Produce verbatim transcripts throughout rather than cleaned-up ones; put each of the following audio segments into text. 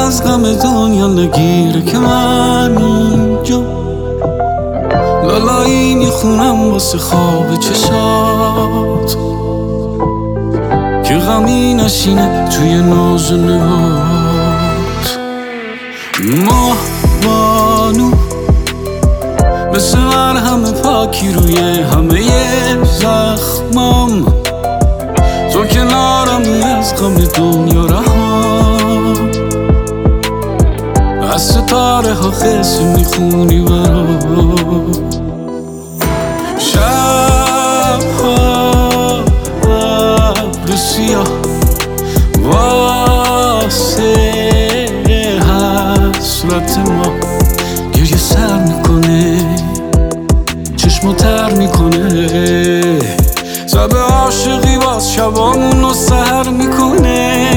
از غم دنیا نگیره که من اینجا لالایی میخونم واسه خواب چشات که غمی نشینه توی ناز و نهات. ماه بانو مثل مرهم پاکی روی همه زخمام، تو کنارمی از غم دنیا رها، از ستاره ها قصه میخونی برام. شب ها ابر سیاه واسه حسرت ما گریه سر میکنه، چشمو تر میکنه، زب عاشقی باز شبامونو سهر میکنه.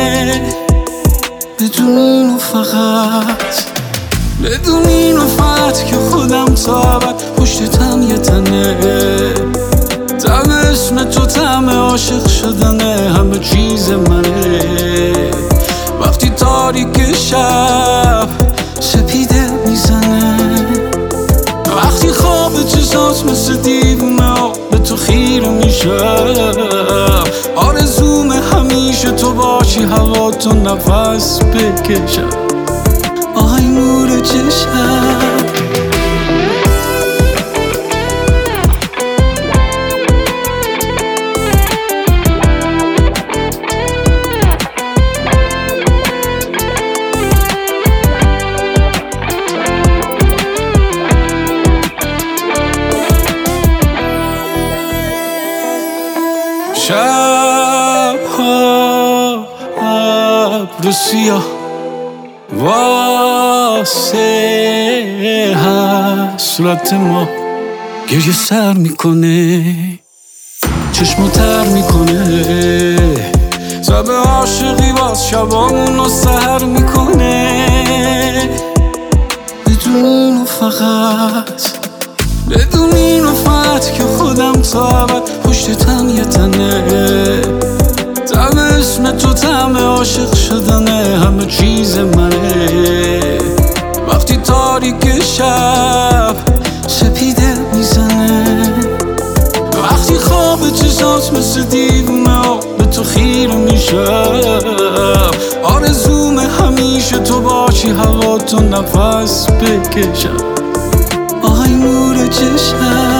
بدون اینو فقط بدون اینو فقط که خودم تا ابد پشت تن یه تنه، تم اسم تو تم عاشق شدنه، همه چیز منه. وقتی تاریک شب سپیده میزنه، وقتی خواب چشات مثل دیوونه به تو خیره میشم، آرزوم همیشه تو باشی، هوا تو نفس بکشم. آی نور چشم شب ها ابر سیاه واسه حسرت ما گریه سر میکنه، چشمو تر میکنه، زب عاشقی باز شبامونو سهر میکنه. بدون اینو فقط بدون اینو فقط که خودم تا ابد پشت تن یه تنه، تم اسم تو تم عاشق شدنه، همه چیز منه. وقتی تاریک شب سپیده میزنه، وقتی خواب چشات مثل دیوونه به تو خیره میشم، آرزوم همیشه تو باشی، هوا تو نفس بکشم. آی نور چشم